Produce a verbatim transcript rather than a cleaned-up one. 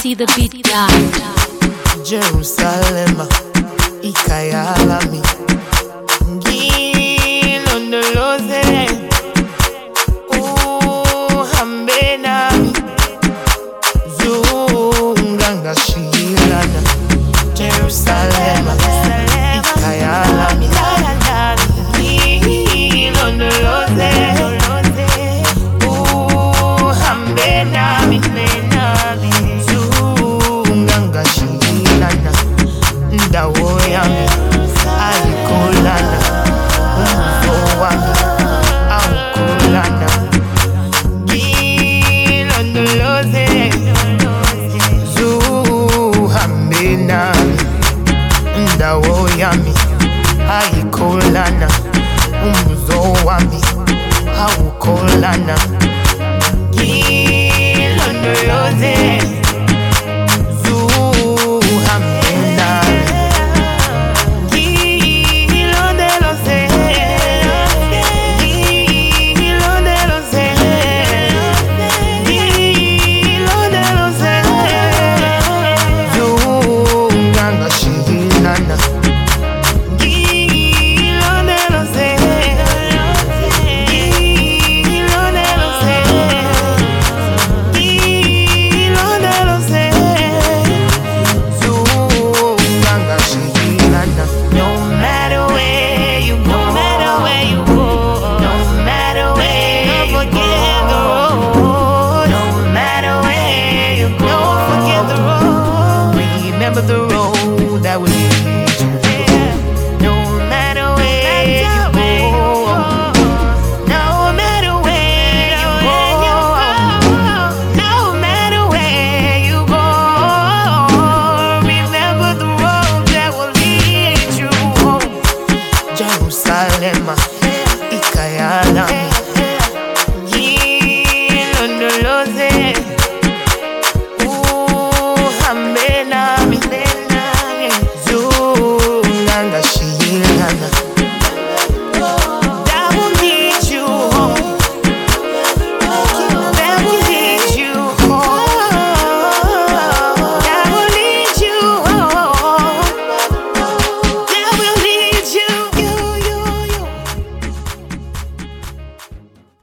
Tati the beat guy. Jerusalem, ikayalami ngilondoloze uhambe nami zungangashilana. Jerusalem, ikayalami ngilondoloze uhambe nami zungangashilana. Ndawo yami ayikholana, umvo wami awukholana. Ngilondoloze zuhambe nami. Ndawo yami ayikholana, umvo wami awukholana.